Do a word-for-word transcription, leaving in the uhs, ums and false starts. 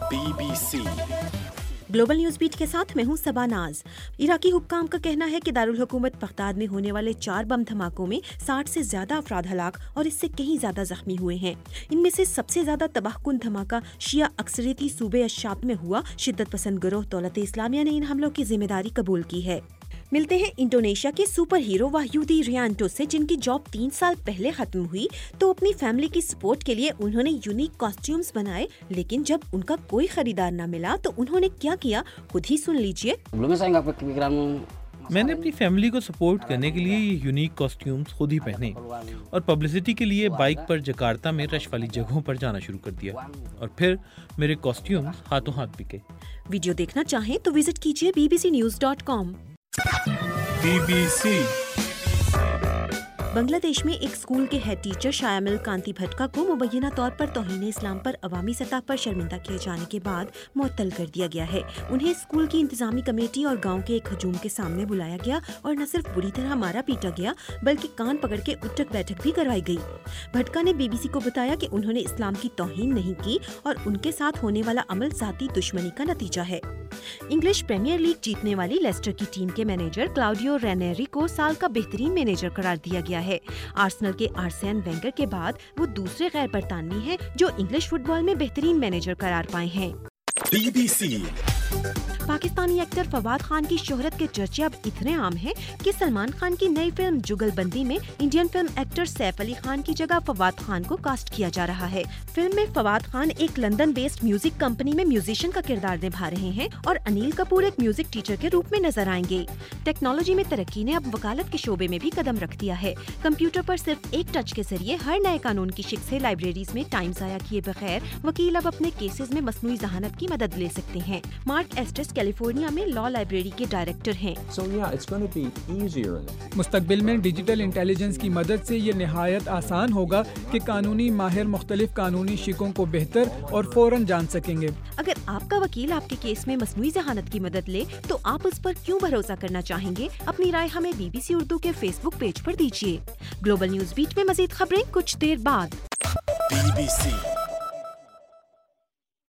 B B C global news beat के साथ मैं हूं सबा नाज। इराकी हुक्काम का कहना है कि दारुल हुकूमत बगदाद में होने वाले चार बम धमाकों में साठ से ज्यादा अफराद हलाक और इससे कहीं ज्यादा जख्मी हुए हैं। इनमें से सबसे ज्यादा तबाहकुन धमाका शिया अक्सरियती सूबे अशाब में हुआ। शिद्दत पसंद गिरोह दौलत इस्लामिया ने इन हमलों की जिम्मेदारी कबूल की है। मिलते हैं इंडोनेशिया के सुपर हीरो वाह्यूदी रियांटो से, जिनकी जॉब तीन साल पहले खत्म हुई तो अपनी फैमिली की सपोर्ट के लिए उन्होंने यूनिक कॉस्ट्यूम्स बनाए, लेकिन जब उनका कोई खरीदार न मिला तो उन्होंने क्या किया खुद ही सुन लीजिए। मैंने अपनी फैमिली को सपोर्ट करने के लिए ये यूनिक कॉस्ट्यूम्स खुद ही पहने और पब्लिसिटी के लिए बाइक पर जकार्ता में रश वाली जगहों पर जाना शुरू कर दिया और फिर मेरे कॉस्ट्यूम्स हाथों हाथ बिके। वीडियो देखना चाहें तो विजिट कीजिए B B C news dot com. B B C Bangladesh में एक स्कूल के हेड टीचर शायामिल कांति भटका को मुबैना तौर पर तौहीन इस्लाम पर अवामी सतह पर शर्मिंदा किए जाने के बाद मुअत्तल कर दिया गया है। उन्हें स्कूल की इंतजामी कमेटी और गांव के एक हजूम के सामने बुलाया गया और न सिर्फ बुरी तरह मारा पीटा गया बल्कि कान पकड़ के उठक बैठक भी करवाई गई। भटका ने बीबीसी को बताया कि उन्होंने इस्लाम की तौहीन नहीं की और उनके साथ होने वाला अमल जाती दुश्मनी का नतीजा है। इंग्लिश प्रीमियर लीग जीतने वाली लेस्टर की टीम के मैनेजर क्लाउडियो रेनेरी को साल का बेहतरीन मैनेजर करार दिया गया है। आर्सेनल के आर्सेन वेंगर के बाद वो दूसरे गैर बरतानवी हैं जो इंग्लिश फुटबॉल में बेहतरीन मैनेजर करार पाए हैं। B B C Pakistani actor Fawad Khan की शोहरत के चर्चे अब इतने आम हैं कि सलमान खान की नई फिल्म जुगलबंदी में Indian film actor Saif Ali Khan की जगह फवाद खान को कास्ट किया जा रहा है। फिल्म में फवाद खान एक लंदन बेस्ड म्यूजिक कंपनी में म्यूजिशियन का किरदार निभा रहे हैं और अनिल कपूर एक म्यूजिक टीचर के रूप में नजर आएंगे। टेक्नोलॉजी में तरक्की ने अब वकालत के शोबे में भी कदम रख दिया है। कंप्यूटर पर सिर्फ एक टच के जरिए हर नए कानून की शिक से लाइब्रेरीज में टाइम जाया किए बगैर वकील अब अपने केसेस में मसनूई जहानत की मदद ले सकते हैं। मार्क एस्टेस कैलिफोर्निया में लॉ लाइब्रेरी के डायरेक्टर हैं। So, yeah, it's going to be easier. मुस्तकबिल में डिजिटल इंटेलिजेंस की मदद से ये निहायत आसान होगा कि कानूनी माहिर मुख्तलिफ कानूनी शिकों को बेहतर और फौरन जान सकेंगे। अगर आपका वकील आपके केस में मसनूई जहानत की मदद ले तो आप उस पर क्यों भरोसा करना चाहेंगे? अपनी राय हमें बीबीसी उर्दू के फेसबुक पेज पर दीजिए। ग्लोबल न्यूज बीट में मजीद खबरें कुछ देर बाद। बी बी सी